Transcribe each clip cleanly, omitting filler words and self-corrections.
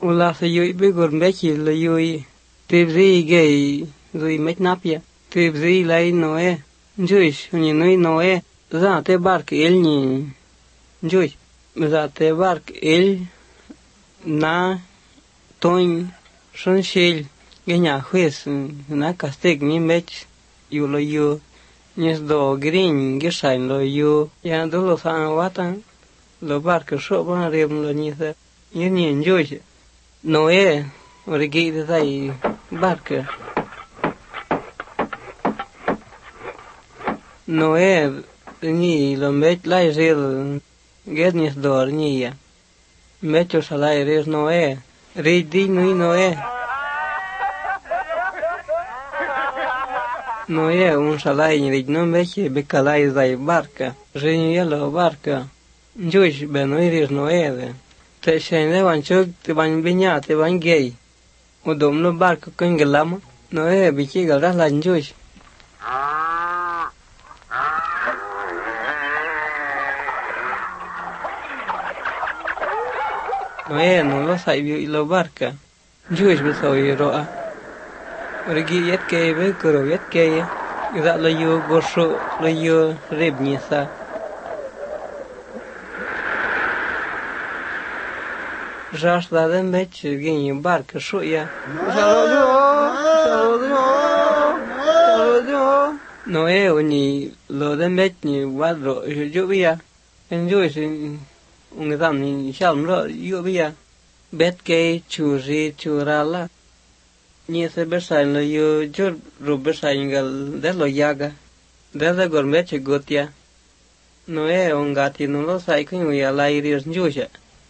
Ula se yui be gorbechi le yui. Tibzi gay zui metnapia. Tibzi lai noe. Juish uni nui noe. Za te bark el ni. Juish. Za te bark el na toin shunshil. Genya juez na castig ni mech. Yu lo yu. Nes do green gishain lo yu. Ya do lo san watan. Lo bark sho ban rem lo ni se. Yeni juish. Noe. Origi de dai bark. Noe ni lo mech lai ril getnis dor ni ya. Mecho salai res Noe. Ridi nui Noe. Noe un salai ni no meche becalai dai barca. Renielo barca. Juish be noi res Noe. Te shene van chuk te van binya te van gay. O domno barca con gelama. Noe bichi galra la juish. Noe non lo sai vi lo barca. Juish be so roa. Origi yet ke be kuro yet ke. Ida lo yu gorso lo yu rebnisa. Jash da den mech gin barca shuya. Noe oni lo den mech ni wadro juvia. En juish un dam ni shalm ro juvia. Bet ke churi churala. Ni se bersain lo yu jur ru bersain gal de lo yaga. De la gormeche gotia. Noe un gati no lo sai kun ya la iris juja.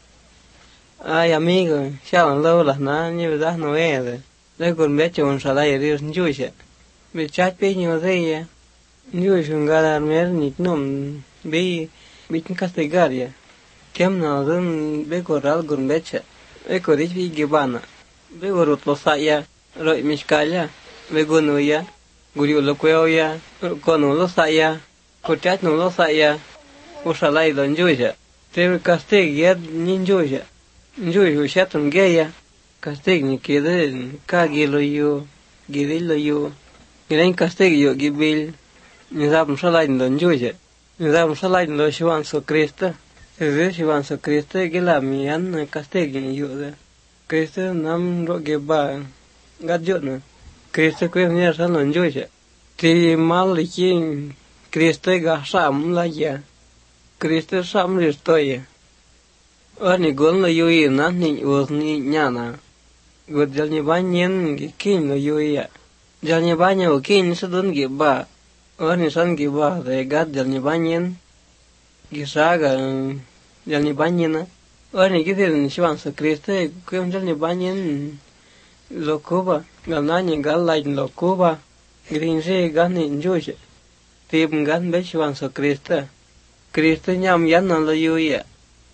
Ay amigo, shalom lo la na ni verdad Noe. De gormeche un sala iris juja. Me chat pe ni odeya. Juja un gala mer ni nom be bitin castigaria. Kem na dun be coral gormeche. E corich vi gibana. Be gorut lo saya. Roi miskaya, vegonuya, guriu lo cueoya, conu lo saya, corchat no lo saya, usalai don juja. Te castig yed nin juja. Juju shatun geya, castig ni kede kagi lo yu, gidil lo yu. Giren castig yo gibil, nizam salai don juja. Nizam salai lo shivan so Krista. Eve shivan so Krista gila mian castig ni yu de. Krista nam ro geba. Gadjot na. Krista kwe niya sa non juja. Ti mal likin Krista ga sam la ya. Krista sam listoya. Ani gon lo yui na ni uz ni nyana. God jal ni banyen gi kin lo yui ya. Jal ni banya o kin sa dun gi ba. Ani san gi ba de gad jal ni banyen. Gi saga jal ni banyena. Ani gi din shivan sa Krista kwe jal ni banyen. Lo Cuba, ganani galai lo Cuba, grinje gani juja. Tim gan bechuan so Krista. Krista nyam yan lo yuya.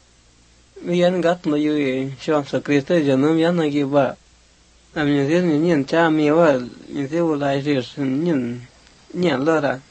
Yan gat lo yuya, chuan so Krista janum yan giba. Am nyen cha mi wa, nyen ulai ris nyen lora.